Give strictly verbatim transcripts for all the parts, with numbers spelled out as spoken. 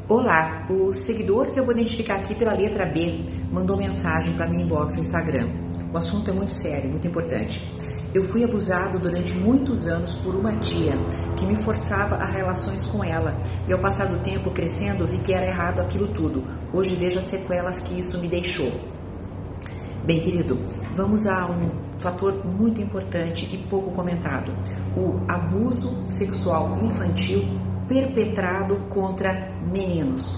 Olá, o seguidor que eu vou identificar aqui pela letra B mandou mensagem para mim inbox no Instagram. O assunto é muito sério, muito importante. Eu fui abusado durante muitos anos por uma tia que me forçava a relações com ela. E ao passar do tempo crescendo, vi que era errado aquilo tudo. Hoje vejo as sequelas que isso me deixou. Bem, querido, vamos a um fator muito importante e pouco comentado. O abuso sexual infantil perpetrado contra meninos.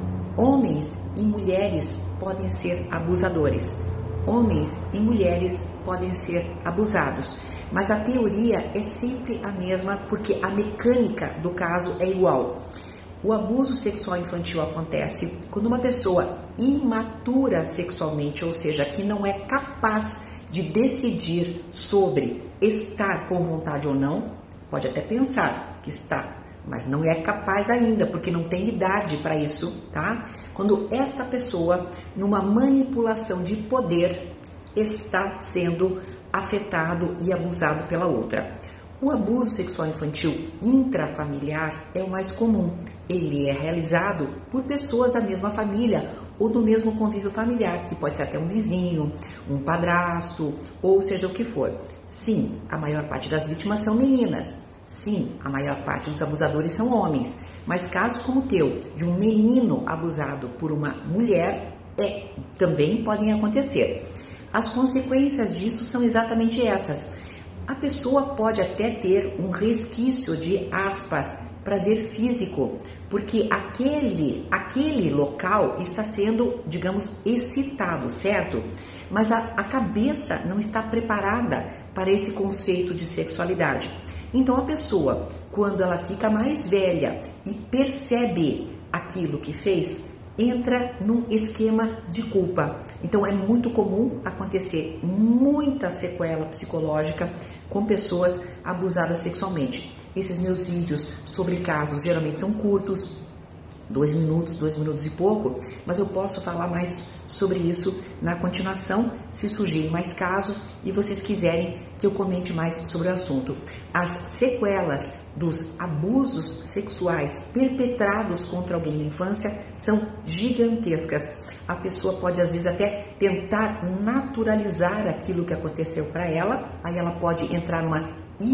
Homens e mulheres podem ser abusadores. Homens e mulheres podem ser abusados. Mas a teoria é sempre a mesma porque a mecânica do caso é igual. O abuso sexual infantil acontece quando uma pessoa imatura sexualmente, ou seja, que não é capaz de decidir sobre estar com vontade ou não, pode até pensar que está, mas não é capaz ainda, porque não tem idade para isso, tá? Quando esta pessoa, numa manipulação de poder, está sendo afetado e abusado pela outra. O abuso sexual infantil intrafamiliar é o mais comum. Ele é realizado por pessoas da mesma família ou do mesmo convívio familiar, que pode ser até um vizinho, um padrasto, ou seja o que for. Sim, a maior parte das vítimas são meninas. Sim, a maior parte dos abusadores são homens. Mas casos como o teu, de um menino abusado por uma mulher, é, também podem acontecer. As consequências disso são exatamente essas. A pessoa pode até ter um resquício de, aspas, prazer físico, porque aquele, aquele local está sendo, digamos, excitado, certo? Mas a, a cabeça não está preparada para esse conceito de sexualidade. Então a pessoa, quando ela fica mais velha e percebe aquilo que fez, entra num esquema de culpa. Então é muito comum acontecer muita sequela psicológica com pessoas abusadas sexualmente. Esses meus vídeos sobre casos geralmente são curtos, dois minutos, dois minutos e pouco, mas eu posso falar mais sobre isso na continuação, se surgirem mais casos e vocês quiserem que eu comente mais sobre o assunto. As sequelas dos abusos sexuais perpetrados contra alguém na infância são gigantescas. A pessoa pode às vezes até tentar naturalizar aquilo que aconteceu para ela, aí ela pode entrar numa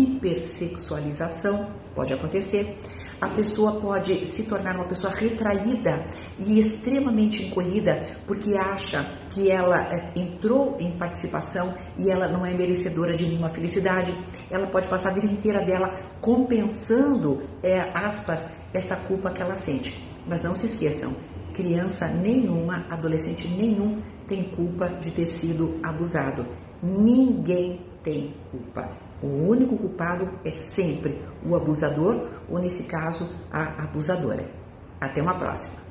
hipersexualização, pode acontecer. A pessoa pode se tornar uma pessoa retraída e extremamente encolhida porque acha que ela entrou em participação e ela não é merecedora de nenhuma felicidade. Ela pode passar a vida inteira dela compensando, é, aspas, essa culpa que ela sente. Mas não se esqueçam, criança nenhuma, adolescente nenhum tem culpa de ter sido abusado. Ninguém tem culpa. O único culpado é sempre o abusador, ou nesse caso, a abusadora. Até uma próxima.